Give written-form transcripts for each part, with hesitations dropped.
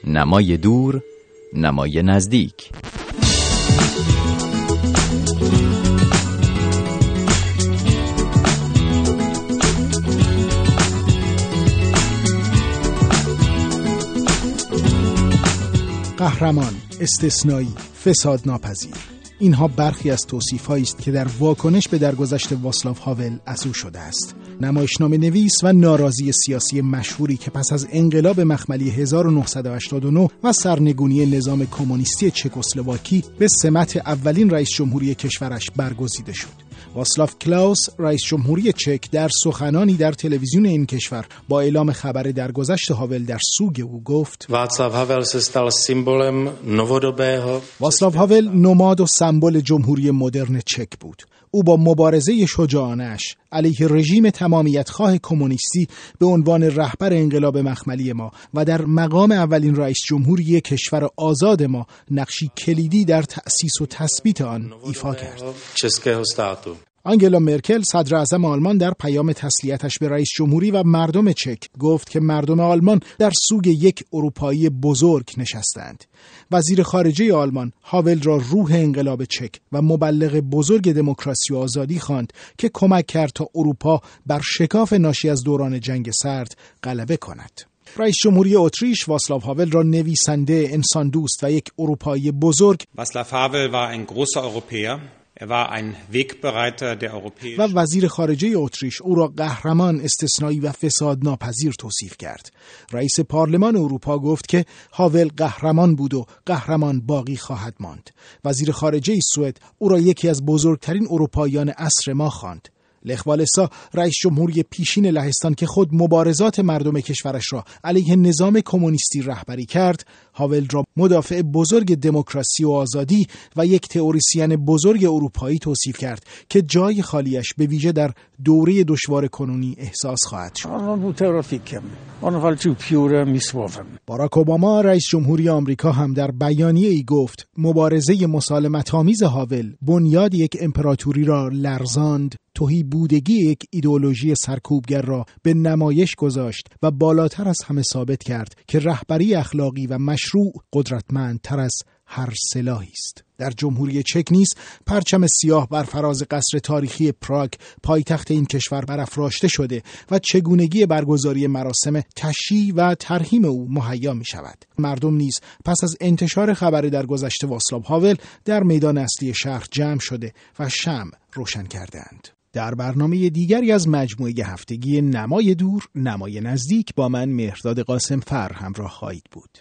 نمای دور، نمای نزدیک. قهرمان، استثنایی، فساد ناپذیر. اینها برخی از توصیف‌هایی است که در واکنش به درگذشت واسلاو هاول از او شده است. نمایشنامه نویس و ناراضی سیاسی مشهوری که پس از انقلاب مخملی 1989 و سرنگونی نظام کمونیستی چکسلواکی به سمت اولین رئیس جمهوری کشورش برگزیده شد. واسلاو کلاوس، رئیس جمهوری چک، در سخنانی در تلویزیون این کشور با اعلام خبر درگذشت هاول در سوگ او گفت: Václav Havel se stal symbolem novodobého. واسلاو هاول نماد و سمبل جمهوری مدرن چک بود. او با مبارزه شجاعانه‌اش علیه رژیم تمامیت‌خواه کمونیستی به عنوان رهبر انقلاب مخملی ما و در مقام اولین رئیس جمهوری کشور آزاد ما نقشی کلیدی در تأسیس و تثبیت آن ایفا کرد. آنگلا مرکل، صدر اعظم آلمان، در پیام تسلیتش به رئیس جمهوری و مردم چک گفت که مردم آلمان در سوگ یک اروپایی بزرگ نشستند. وزیر خارجه آلمان هاول را روح انقلاب چک و مبلغ بزرگ دموکراسی و آزادی خواند که کمک کرد تا اروپا بر شکاف ناشی از دوران جنگ سرد غلبه کند. رئیس جمهوری اتریش واسلاو هاول را نویسنده، انسان دوست و یک اروپایی بزرگ Václav Havel war ein großer Europäer. war ein Wegbereiter der و وزیر خارجه اتریش او را قهرمان، استثنایی و فساد ناپذیر توصیف کرد. رئیس پارلمان اروپا گفت که هاول قهرمان بود و قهرمان باقی خواهد ماند. وزیر خارجه سوئد او را یکی از بزرگترین اروپاییان عصر ما خواند. لخ والسا، رئیس جمهوری پیشین لهستان که خود مبارزات مردم کشورش را علیه نظام کمونیستی رهبری کرد، هاول را مدافع بزرگ دموکراسی و آزادی و یک تئوریسین بزرگ اروپایی توصیف کرد که جای خالیش به ویژه در دوره دشوار کنونی احساس خواهد شد. باراک اوباما، رئیس جمهوری آمریکا، هم در بیانیه‌ای گفت مبارزه مسالمت‌آمیز هاول بنیاد یک امپراتوری را لرزاند، تهی بودگی یک ایدئولوژی سرکوبگر را به نمایش گذاشت و بالاتر از همه ثابت کرد که رهبری اخلاقی و مشروع قدرتمندتر از هر سلاحی است. در جمهوری چک نیز پرچم سیاه بر فراز قصر تاریخی پراگ، پایتخت این کشور، برافراشته شده و چگونگی برگزاری مراسم تشییع و ترحیم او مهیا می شود. مردم نیز پس از انتشار خبر درگذشت واسلاو هاول در میدان اصلی شهر جمع شده و شمع روشن کردند. در برنامه دیگری از مجموعه هفتگی نمای دور، نمای نزدیک با من مهرداد قاسم فر همراه خواهید بود.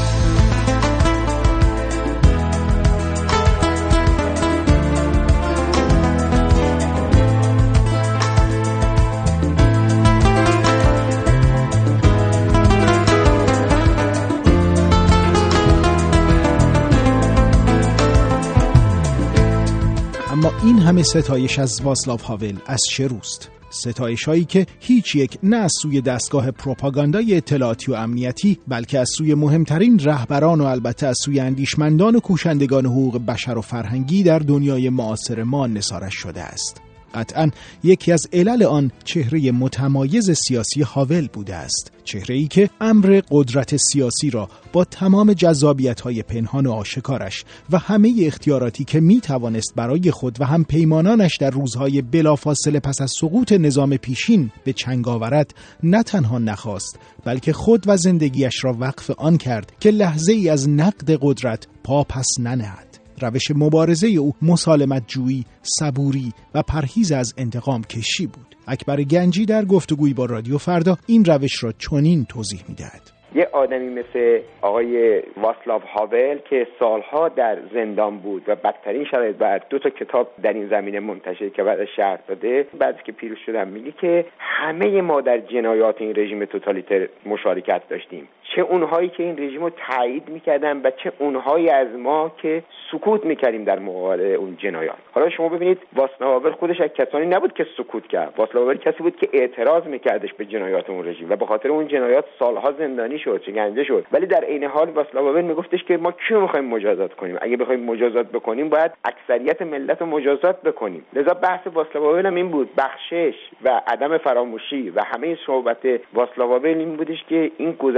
اما این همه ستایش از واسلاو هاول از چه روست؟ ستایش هایی که هیچ یک نه از سوی دستگاه پروپاگاندای اطلاعاتی و امنیتی، بلکه از سوی مهمترین رهبران و البته از سوی اندیشمندان و کوشندگان حقوق بشر و فرهنگی در دنیای معاصر ما نثارش شده است. قطعاً یکی از علل آن چهره متمایز سیاسی هاول بوده است، چهره‌ای که امر قدرت سیاسی را با تمام جذابیت‌های پنهان و آشکارش و همه اختیاراتی که می‌توانست برای خود و هم پیمانانش در روزهای بلافاصله پس از سقوط نظام پیشین به چنگ آورد، نه تنها نخواست، بلکه خود و زندگیش را وقف آن کرد که لحظه‌ای از نقد قدرت پا پس ننهد. روش مبارزه او مسالمت جویی، صبوری و پرهیز از انتقام کشی بود. اکبر گنجی در گفتگویی با رادیو فردا این روش را چنین توضیح می‌دهد. یه آدمی مثل آقای واسلاو هاول که سالها در زندان بود و بدترین شرایط بعد 2 کتاب در این زمینه منتشر که بعد شرح داده، بعد که پیروز شدن میگه که همه ما در جنایات این رژیم توتالیتر مشارکت داشتیم، چه اونهایی که این رژیم رو تایید میکردن و چه اونهایی از ما که سکوت میکردیم در مقابل اون جنایات. حالا شما ببینید واسلاو هاول خودش از کسانی نبود که سکوت کرد. واسلاو هاول کسی بود که اعتراض میکردش به جنایات اون رژیم و به خاطر اون جنایات سالها زندانی شد، شکنجه شد. ولی در عین حال واسلاو هاول میگفتش که ما کیو میخوایم مجازات کنیم؟ اگه بخوایم مجازات بکنیم باید اکثریت ملت رو مجازات بکنیم. لذا بحث واسلاو هاول هم این بود، بخشش و عدم فراموشی و همه صحبت واسلاو هاول این بودش که این گذشته رو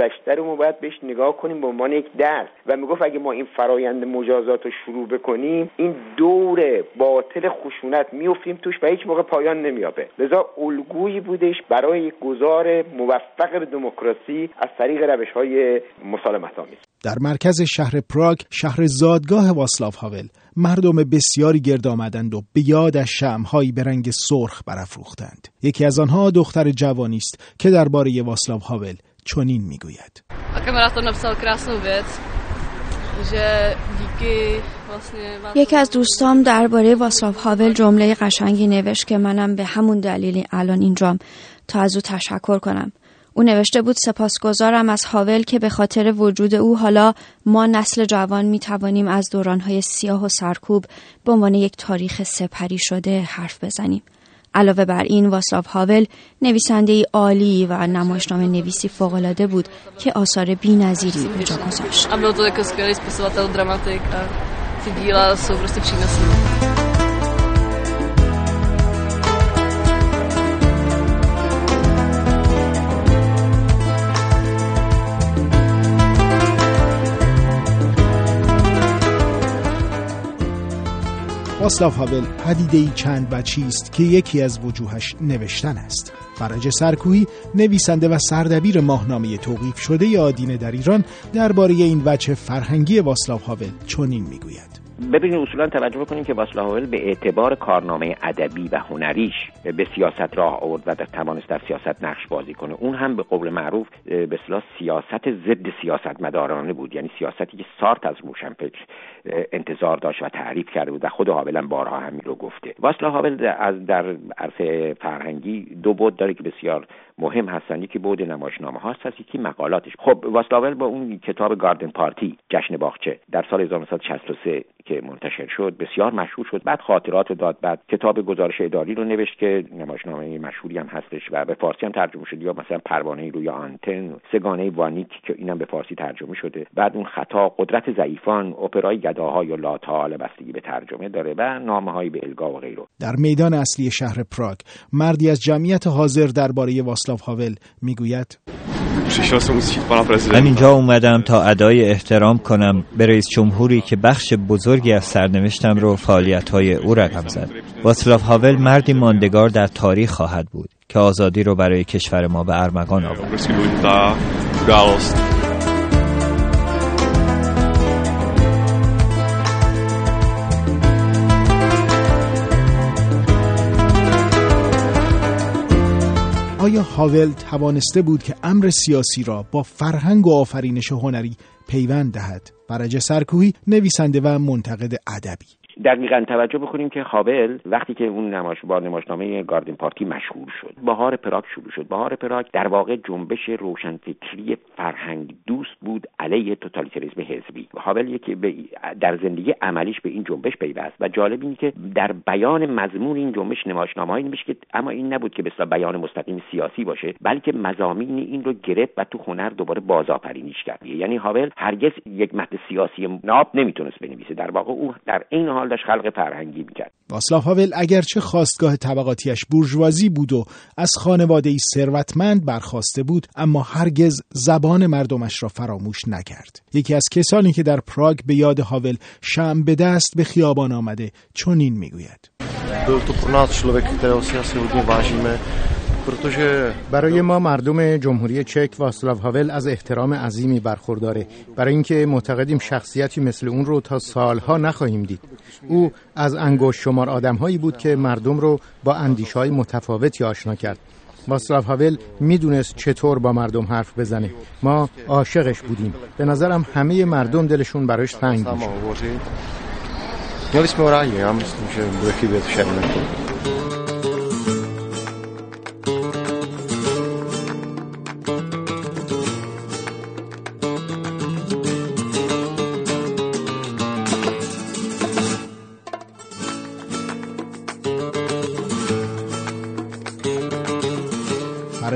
ما باید بهش نگاه کنیم به عنوان یک درس و میگفت اگه ما این فرایند مجازات رو شروع بکنیم این دور باطل خشونت میافتیم توش و هیچ موقع پایان نمیابه. لذا الگویی بودش برای گذار موفق به دموکراسی از طریق روش‌های مسالمت‌آمیز. در مرکز شهر پراگ، شهر زادگاه واسلاو هاول، مردم بسیاری گرد آمدند و به یادش شمع‌هایی به رنگ سرخ برافروختند. یکی از آنها دختر جوانی است که درباره واسلاو هاول چنین میگوید: یکی از دوستام درباره واسلاو هاول جمله قشنگی نوشت که منم به همون دلیل الان اینجام تا از او تشکر کنم. او نوشته بود: سپاسگزارم از هاول که به خاطر وجود او حالا ما نسل جوان می توانیم از دورانهای سیاه و سرکوب به عنوان یک تاریخ سپری شده حرف بزنیم. علاوه بر این واسلاو هاول نویسنده‌ای عالی و نمایشنامه نویسی فوق‌العاده بود که آثار بی‌نظیری به جا گذاشت. A byl to jako skvělý spisovatel, dramatik a ty díla jsou prostě přínosné. واسلاو هاول پدیده‌ای چند وجهی است که یکی از وجوهش نوشتن است. فرج سرکویی، نویسنده و سردبیر ماهنامه توقیف شده آدینه در ایران، درباره این وجه فرهنگی واسلاو هاول چنین میگوید: ببینید اصولا توجه کنیم که واسلاو هاول به اعتبار کارنامه ادبی و هنریش به سیاست راه آورد و توانست در سیاست نقش بازی کنه. اون هم به قول معروف به اصطلاح سیاست ضد سیاستمدارانه بود، یعنی سیاستی که سارت از روشنفکر انتظار داشت و تعریف کرده بود و خود هاول هم بارها همین رو گفته. واسلاو هاول از در عرصه فرهنگی دو بعد داره که بسیار مهم هستن. یکی بعد نمایشنامه هاست، یکی مقالاتش. خب واسلاو هاول با اون کتاب گاردن پارتی، جشن باغچه، در سال 1963 که منتشر شد بسیار مشهور شد. بعد خاطرات رو داد، بعد کتاب گزارش اداری رو نوشت که نمایشنامه مشهوری هم هستش و به فارسی هم ترجمه شد، یا مثلا پروانه روی آنتن، سگانه وانیک که اینم به فارسی ترجمه شده. بعد اون خطا، قدرت ضعیفان، اپرای گداها یا لات‌ها، بستگی به ترجمه داره، و نامه‌های به الگا و غیره. در میدان اصلی شهر پراگ، مردی از جمعیت حاضر درباره واسلاو هاول میگوید: من اینجا اومدم تا ادای احترام کنم به رئیس جمهوری که بخش بزرگی از سرنوشتم رو فعالیت‌های او رقم زد. واسلاو هاول مردی ماندگار در تاریخ خواهد بود که آزادی رو برای کشور ما به ارمغان آورد. آیا هاول توانسته بود که امر سیاسی را با فرهنگ و آفرینش هنری پیوند دهد؟ فرج سرکویی، نویسنده و منتقد ادبی: دقیقاً توجه بکنیم که هاول وقتی که اون نمایشنامه گاردن پارتی مشهور شد، بهار پراگ شروع شد. بهار پراگ در واقع جنبش روشنفکری فرهنگ دوست بود علیه توتالیتاریسم حزبی. هاول یکی در زندگی عملیش به این جنبش پیوست و جالب اینه که در بیان مضمون این جنبش نمایشنامه‌ای نمیشه که اما این نبود که به اصطلاح بیان مستقیم سیاسی باشه، بلکه مضامین این رو گرفت و تو هنر دوباره بازآفرینیش کرد. یعنی هاول هرگز یک متن سیاسی ناب نمیتونست بنویسه، در واقع او در این حال داشت خلق فرهنگی میکرد. واسلاو هاول اگرچه خواستگاه طبقاتیش بورژوازی بود و از خانواده‌ای ثروتمند برخاسته بود، اما هرگز زبان مردمش را فراموش نکرد. یکی از کسانی که در پراگ به یاد هاول شمع به دست به خیابان آمده چنین میگوید: برای ما مردم جمهوری چک واسلاو هاول از احترام عظیمی برخورداره، برای اینکه معتقدیم شخصیتی مثل اون رو تا سالها نخواهیم دید. او از انگشت شمار آدم‌هایی بود که مردم رو با اندیشه‌های متفاوتی آشنا کرد. واسلاو هاول میدونست چطور با مردم حرف بزنه. ما عاشقش بودیم. به نظرم همه مردم دلشون براش تنگ میشه. فرج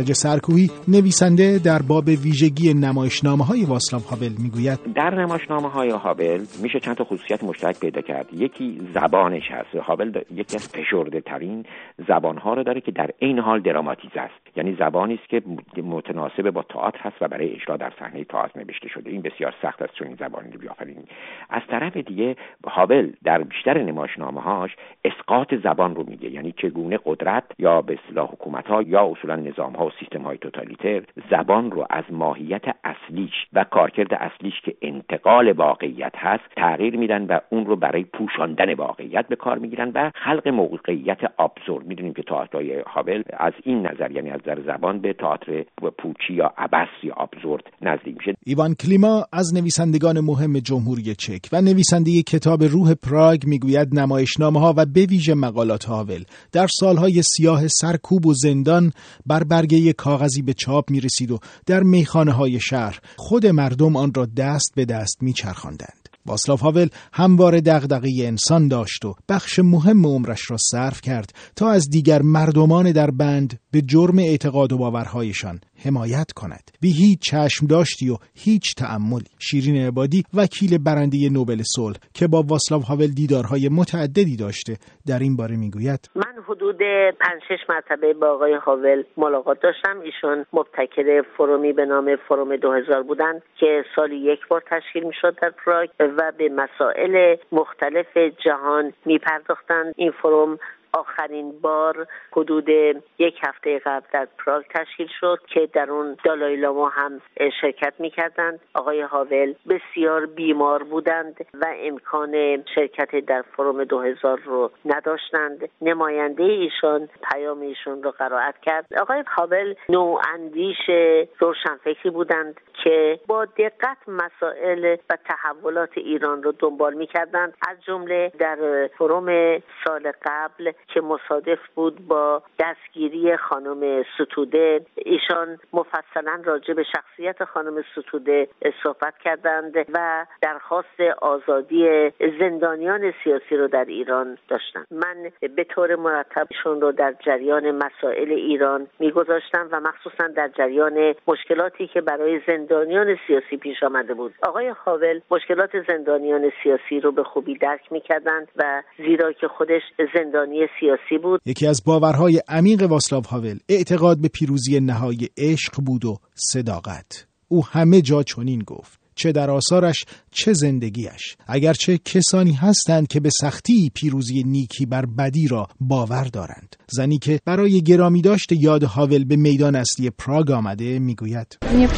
فرج سرکوهی نویسنده در باب ویژگی نمایشنامه‌های واسلاو هاول میگوید در نمایشنامه‌های هاول میشه چند تا خصوصیت مشترک پیدا کرد. یکی زبانش هست. هاول یکی از فشرده‌ترین زبان‌ها رو داره که در عین حال دراماتیزه است. یعنی زبانی است که متناسب با تئاتر هست و برای اجرا در صحنه تئاتر نوشته شده. این بسیار سخت است چون این زبانی رو بیافرینی. از طرف دیگه هاول در بیشتر نمایشنامه‌هاش اسقاط زبان رو میگه، یعنی چگونه قدرت یا به اصطلاح حکومت‌ها یا اصولا نظام‌ها و سیستم‌های توتالیتر زبان رو از ماهیت اصلیش و کارکرد اصلیش که انتقال واقعیت هست تغییر میدن و اون رو برای پوشاندن واقعیت به کار میگیرن و خلق موقعیت ابسورد. میدونیم که تئاترهای هاول از این نظر، یعنی از نظر زبان، به تئاتر پوچی یا عبث یا ابسورد نزدیک میشه. ایوان کلیما از نویسندگان مهم جمهوری چک و نویسنده کتاب روح پراگ میگوید نمایشنامه‌ها و به ویژه مقالات هاول در سالهای سیاه سرکوب و زندان بر برگه کاغذی به چاپ میرسید و در میخانه‌های شهر خود مردم آن را دست به دست میچرخاندند. واسلاو هاول همواره دغدغه انسان داشت و بخش مهم عمرش را صرف کرد تا از دیگر مردمان در بند به جرم اعتقاد و باورهایشان حمایت کند. بی هیچ چشم داشتی و هیچ تأملی. شیرین عبادی، وکیل برنده نوبل صلح که با واسلاو هاول دیدارهای متعددی داشته، در این باره میگوید من حدود 5-6 مرتبه با آقای هاول ملاقات داشتم. ایشون مبتکر فرومی به نام فروم 2000 بودند که سالی یک بار تشکیل میشد در پراگ و به مسائل مختلف جهان میپرداختند. این فروم آخرین بار حدود 1 هفته قبل در پراگ تشکیل شد که در اون دالای لاما هم شرکت می‌کردند. آقای هاول بسیار بیمار بودند و امکان شرکت در فروم 2000 رو نداشتند. نماینده ایشان پیام ایشون رو قرائت کرد. آقای هاول نواندیش روشنفکری بودند که با دقت مسائل و تحولات ایران رو دنبال می‌کردند. از جمله در فروم سال قبل که مصادف بود با دستگیری خانم ستوده، ایشان مفصلا راجع به شخصیت خانم ستوده صحبت کردند و درخواست آزادی زندانیان سیاسی رو در ایران داشتند. من به طور مرتب ایشون رو در جریان مسائل ایران میگذاشتم و مخصوصا در جریان مشکلاتی که برای زندانیان سیاسی پیش آمده بود. آقای هاول مشکلات زندانیان سیاسی رو به خوبی درک میکردند و زیرا که خودش زندانی سیاسی بود. یکی از باورهای عمیق واسلاو هاول اعتقاد به پیروزی نهایی عشق بود و صداقت. او همه جا چنین گفت، چه در آثارش چه زندگیش. اگرچه کسانی هستند که به سختی پیروزی نیکی بر بدی را باور دارند. زنی که برای گرامی داشت یاد هاول به میدان اصلی پراگ آمده میگوید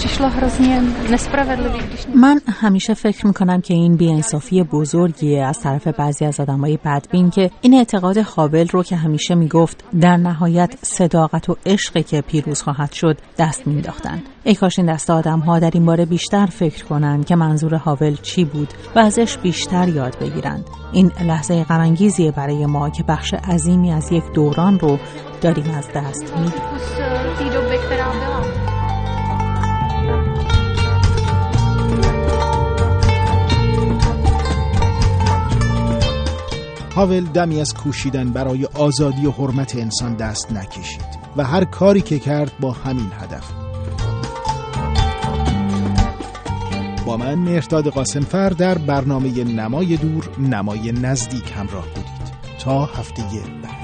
من همیشه فکر میکنم که این بی‌انصافی بزرگیه از طرف بعضی از آدمای بدبین که این اعتقاد هاول رو که همیشه میگفت در نهایت صداقت و عشقی که پیروز خواهد شد دست مینداختن. ای کاش این دست آدم‌ها در این باره بیشتر فکر کنن که منظور هاول چی بود و ازش بیشتر یاد بگیرند. این لحظه غم‌انگیزیه برای ما که بخش عظیمی از یک دوران رو داریم از دست میدیم. هاول دمی از کوشیدن برای آزادی و حرمت انسان دست نکشید و هر کاری که کرد با همین هدف. با من مهرداد قاسمفر در برنامه نمای دور نمای نزدیک همراه بودید. تا هفته بعد.